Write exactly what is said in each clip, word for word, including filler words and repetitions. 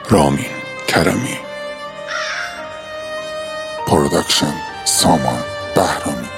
رامین کرمی. پروداکشن سامان بهرامی.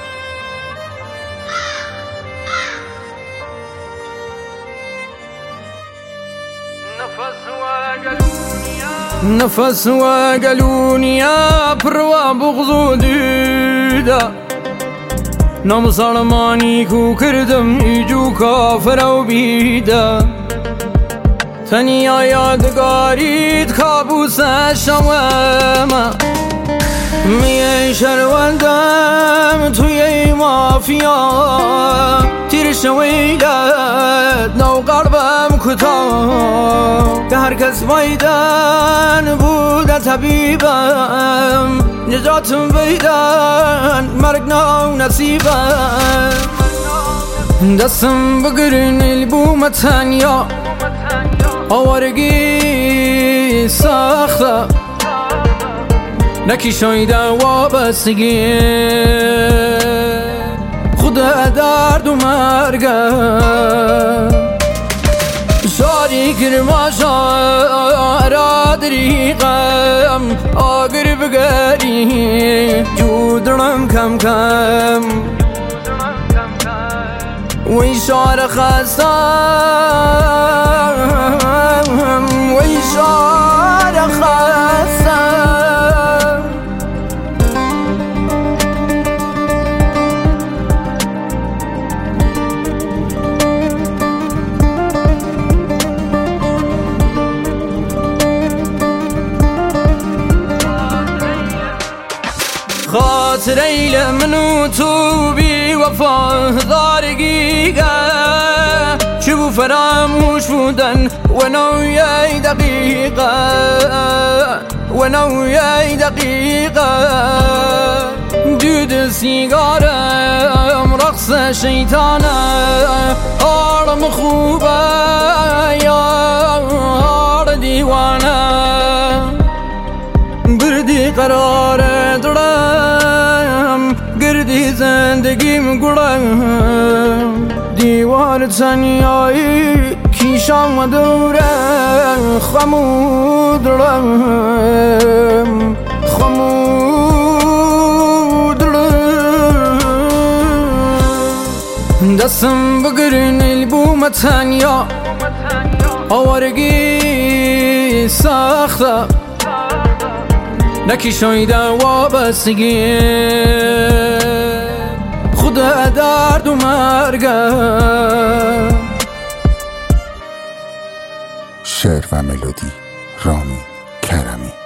نفس وقلونيا بروا بغضو ديدا نام سلماني كو كردم يجو كافر و بيدا تنيا يادگاريد كابوس شواما مي شروندم توي مافيا تير شويلت نو قلبم كتا که هر کس وایدن بوده طبیبم نجاتم ویدن مرگ نو نصیبم دستم بگرن البوم تنیا آوارگی سخته نکی شایده وابستگی خدا درد و مرگم شاری کرما شارا دریقم آگر بگری جودرم کم کم وی شار خستم وی شار خستم خاطري لمنو توبي وفا ضارقيقة شبو فراموش بودن ونوياي دقيقة ونوياي دقيقة دود السيجارة رقص شيطانة عالم خوبة يا عال ديوانة بردي قرار درم گردی زندگیم گرم دیوار تنیایی کیشم دوره خمود رم خمود رم دستم بگرن البوم تنیا آوارگی سخته نکی شایده وابستگی خدا درد و مرگم. شعر و ملودی رامین کرمی.